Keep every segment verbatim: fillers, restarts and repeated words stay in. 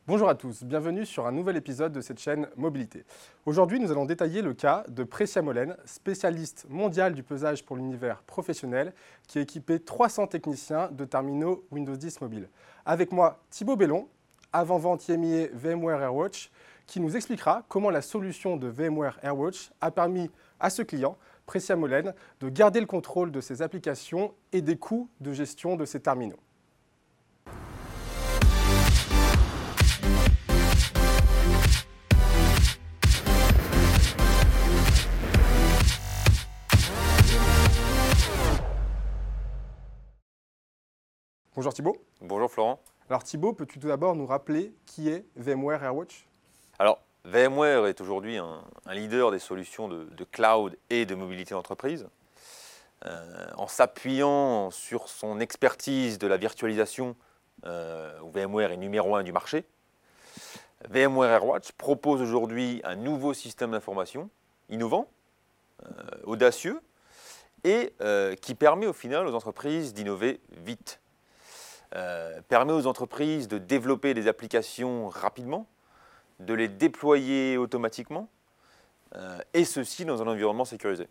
Bonjour à tous, bienvenue sur un nouvel épisode de cette chaîne Mobilité. Aujourd'hui, nous allons détailler le cas de Pressia Molène, spécialiste mondial du pesage pour l'univers professionnel, qui a équipé trois cents techniciens de terminaux Windows dix mobile. Avec moi, Thibaut Bellon, avant-vente I M I A VMware AirWatch, qui nous expliquera comment la solution de VMware AirWatch a permis à ce client, Pressia Molène, de garder le contrôle de ses applications et des coûts de gestion de ses terminaux. Bonjour Thibaut. Bonjour Florent. Alors Thibaut, peux-tu tout d'abord nous rappeler qui est VMware AirWatch? Alors, VMware est aujourd'hui un, un leader des solutions de, de cloud et de mobilité d'entreprise. Euh, en s'appuyant sur son expertise de la virtualisation, euh, où VMware est numéro un du marché, VMware AirWatch propose aujourd'hui un nouveau système d'information innovant, euh, audacieux, et euh, qui permet au final aux entreprises d'innover vite. Euh, permet aux entreprises de développer des applications rapidement, de les déployer automatiquement, euh, et ceci dans un environnement sécurisé.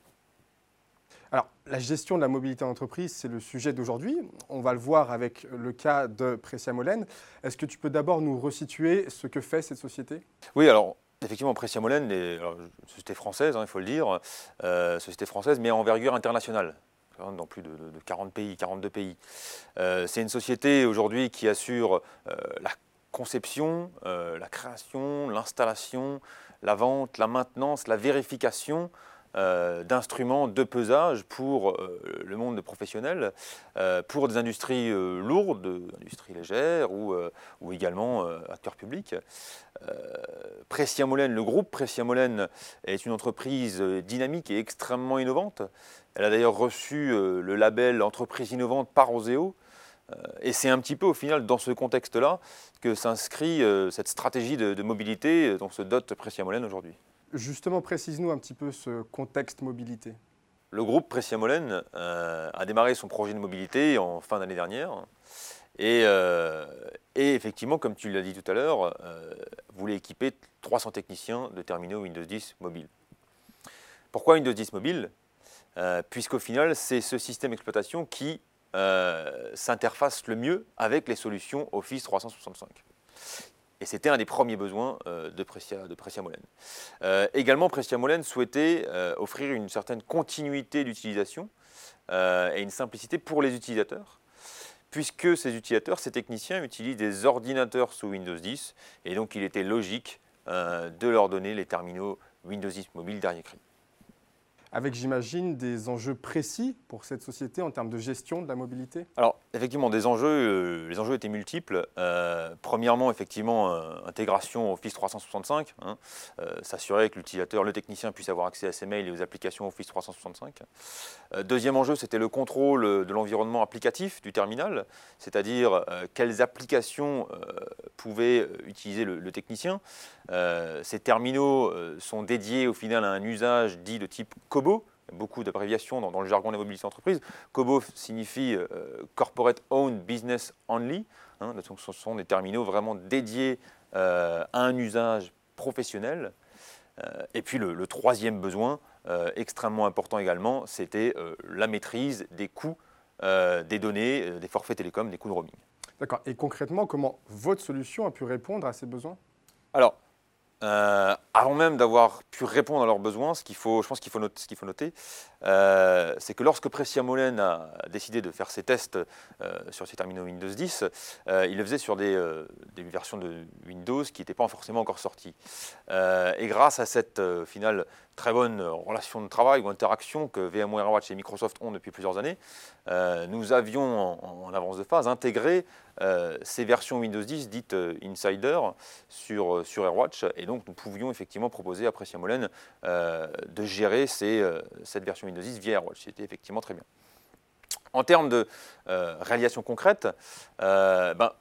Alors, la gestion de la mobilité d'entreprise, c'est le sujet d'aujourd'hui. On va le voir avec le cas de Pressia Molène. Est-ce que tu peux d'abord nous resituer ce que fait cette société? Oui, alors effectivement, Pressia Molène est alors, une société française, hein, il faut le dire, euh, société française, mais à envergure internationale, dans plus de, de quarante pays, quarante-deux pays. Euh, c'est une société aujourd'hui qui assure euh, la conception, euh, la création, l'installation, la vente, la maintenance, la vérification euh, d'instruments de pesage pour euh, le monde professionnel, euh, pour des industries euh, lourdes, industries légères ou, euh, ou également euh, acteurs publics. Euh, Pressia Molène, le groupe Pressia Molène est une entreprise dynamique et extrêmement innovante. Elle a d'ailleurs reçu euh, le label Entreprise innovante par Oseo. Euh, et c'est un petit peu au final dans ce contexte-là que s'inscrit euh, cette stratégie de, de mobilité dont se dote Pressia Molène aujourd'hui. Justement, précise-nous un petit peu ce contexte mobilité. Le groupe Pressia Molène euh, a démarré son projet de mobilité en fin d'année dernière. Et, euh, et effectivement, comme tu l'as dit tout à l'heure, euh, voulait équiper trois cents techniciens de terminaux Windows dix mobile. Pourquoi Windows dix mobile? euh, Puisqu'au final, c'est ce système d'exploitation qui euh, s'interface le mieux avec les solutions Office trois cent soixante-cinq. Et c'était un des premiers besoins euh, de Pressia, de Pressia Molène. Euh, également, Pressia Molène souhaitait euh, offrir une certaine continuité d'utilisation euh, et une simplicité pour les utilisateurs, puisque ces utilisateurs, ces techniciens, utilisent des ordinateurs sous Windows dix, et donc il était logique euh, de leur donner les terminaux Windows dix mobile dernier cri. Avec, j'imagine, des enjeux précis pour cette société en termes de gestion de la mobilité? Alors, effectivement, des enjeux, euh, les enjeux étaient multiples. Euh, premièrement, effectivement, euh, intégration Office trois cent soixante-cinq, hein, euh, s'assurer que l'utilisateur, le technicien puisse avoir accès à ses mails et aux applications Office trois cent soixante-cinq. Euh, deuxième enjeu, c'était le contrôle de l'environnement applicatif du terminal, c'est-à-dire euh, quelles applications euh, pouvait utiliser le, le technicien. Euh, ces terminaux euh, sont dédiés au final à un usage dit de type COBO. Beaucoup d'abréviations dans, dans le jargon de la mobilité d'entreprise. COBO signifie euh, Corporate Owned Business Only. Hein, donc ce sont des terminaux vraiment dédiés euh, à un usage professionnel. Euh, et puis le, le troisième besoin, euh, extrêmement important également, c'était euh, la maîtrise des coûts euh, des données, euh, des forfaits télécoms, des coûts de roaming. D'accord. Et concrètement, comment votre solution a pu répondre à ces besoins? Alors, Euh, avant même d'avoir pu répondre à leurs besoins, ce qu'il faut, je pense qu'il faut noter, ce qu'il faut noter euh, c'est que lorsque Pressia Molène a décidé de faire ses tests euh, sur ses terminaux Windows dix, euh, il le faisait sur des, euh, des versions de Windows qui n'étaient pas forcément encore sorties. Euh, et grâce à cette euh, finale très bonne relation de travail ou interaction que VMware AirWatch et Microsoft ont depuis plusieurs années, euh, nous avions en, en avance de phase intégré euh, ces versions Windows dix dites euh, Insider sur, sur AirWatch, et donc nous pouvions effectivement proposer à Pressia Molène euh, de gérer ces, euh, cette version Windows dix via AirWatch. C'était effectivement très bien. En termes de euh, réalisation concrète, euh, ben,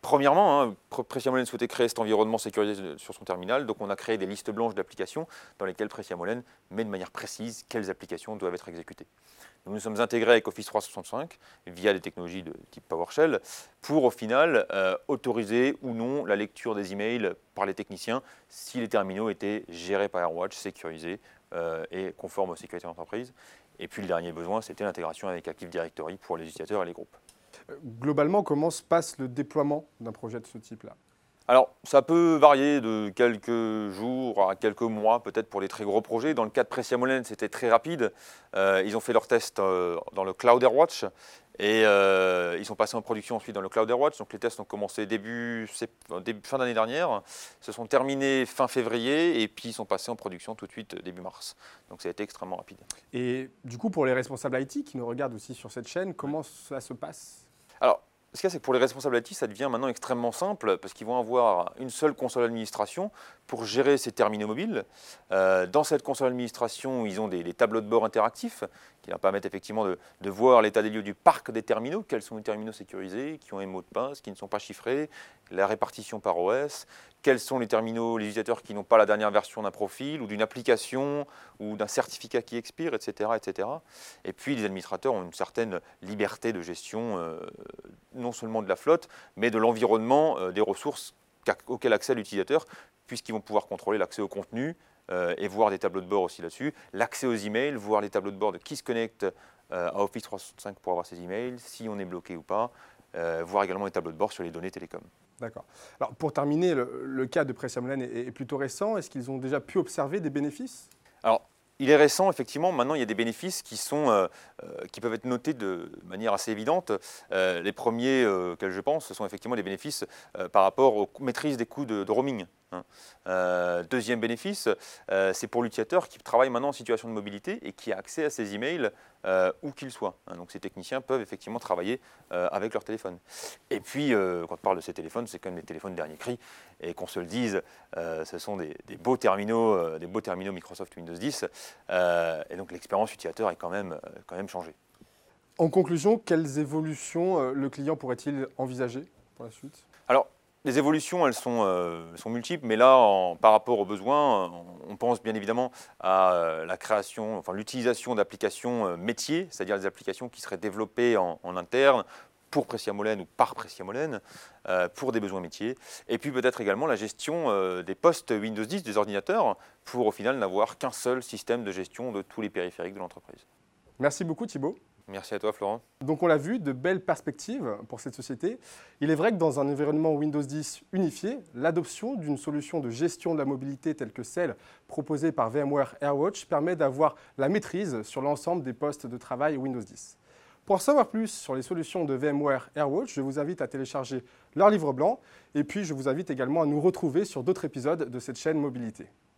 Premièrement, hein, Preciamolène souhaitait créer cet environnement sécurisé sur son terminal, donc on a créé des listes blanches d'applications dans lesquelles Preciamolène met de manière précise quelles applications doivent être exécutées. Nous nous sommes intégrés avec Office trois cent soixante-cinq via des technologies de type PowerShell pour au final euh, autoriser ou non la lecture des emails par les techniciens si les terminaux étaient gérés par AirWatch, sécurisés euh, et conformes aux sécurités d'entreprise. Et puis le dernier besoin, c'était l'intégration avec Active Directory pour les utilisateurs et les groupes. Globalement, comment se passe le déploiement d'un projet de ce type-là ? Alors, ça peut varier de quelques jours à quelques mois, peut-être pour les très gros projets. Dans le cas de Preciamolène, c'était très rapide. Euh, ils ont fait leurs tests euh, dans le Cloud AirWatch et euh, ils sont passés en production ensuite dans le Cloud AirWatch. Donc les tests ont commencé début, début fin d'année dernière, se sont terminés fin février et puis ils sont passés en production tout de suite début mars. Donc ça a été extrêmement rapide. Et du coup, pour les responsables I T qui nous regardent aussi sur cette chaîne, comment ça se passe ? Alors, ce qu'il y a, c'est que pour les responsables I T, ça devient maintenant extrêmement simple parce qu'ils vont avoir une seule console d'administration pour gérer ces terminaux mobiles. Euh, dans cette console d'administration, ils ont des, des tableaux de bord interactifs qui leur permettent effectivement de, de voir l'état des lieux du parc des terminaux, quels sont les terminaux sécurisés, qui ont un mot de passe, qui ne sont pas chiffrés, la répartition par O S, quels sont les terminaux, les utilisateurs qui n'ont pas la dernière version d'un profil ou d'une application ou d'un certificat qui expire, et cetera, et cetera. Et puis les administrateurs ont une certaine liberté de gestion, euh, non seulement de la flotte, mais de l'environnement euh, des ressources auxquelles accède l'utilisateur, puisqu'ils vont pouvoir contrôler l'accès au contenu euh, et voir des tableaux de bord aussi là-dessus, l'accès aux emails, voir les tableaux de bord de qui se connecte euh, à Office trois cent soixante-cinq pour avoir ses emails, si on est bloqué ou pas, euh, voir également les tableaux de bord sur les données télécom. D'accord. Alors pour terminer, le, le cas de Preciamolène est, est plutôt récent. Est-ce qu'ils ont déjà pu observer des bénéfices ? Alors, il est récent, effectivement. Maintenant, il y a des bénéfices qui, sont, euh, euh, qui peuvent être notés de manière assez évidente. Euh, les premiers euh, auxquels je pense, ce sont effectivement des bénéfices euh, par rapport aux maîtrises des coûts de, de roaming. Hein. Euh, deuxième bénéfice, euh, c'est pour l'utilisateur qui travaille maintenant en situation de mobilité et qui a accès à ses emails euh, où qu'il soit. Hein. Donc, ces techniciens peuvent effectivement travailler euh, avec leur téléphone. Et puis, euh, quand on parle de ces téléphones, c'est quand même des téléphones dernier cri. Et qu'on se le dise, euh, ce sont des, des, beaux terminaux, euh, des beaux terminaux Microsoft Windows dix. Euh, et donc l'expérience utilisateur est quand même, euh, quand même changée. En conclusion, quelles évolutions euh, le client pourrait-il envisager pour la suite ? Alors, les évolutions, elles sont, euh, sont multiples, mais là, en, par rapport aux besoins, on, on pense bien évidemment à euh, la création, enfin l'utilisation d'applications euh, métiers, c'est-à-dire des applications qui seraient développées en, en interne, pour Preciamolène ou par Preciamolène, euh, pour des besoins métiers. Et puis peut-être également la gestion euh, des postes Windows dix, des ordinateurs, pour au final n'avoir qu'un seul système de gestion de tous les périphériques de l'entreprise. Merci beaucoup Thibaut. Merci à toi Florent. Donc on l'a vu, de belles perspectives pour cette société. Il est vrai que dans un environnement Windows dix unifié, l'adoption d'une solution de gestion de la mobilité telle que celle proposée par VMware AirWatch permet d'avoir la maîtrise sur l'ensemble des postes de travail Windows dix. Pour en savoir plus sur les solutions de VMware AirWatch, je vous invite à télécharger leur livre blanc et puis je vous invite également à nous retrouver sur d'autres épisodes de cette chaîne Mobilité.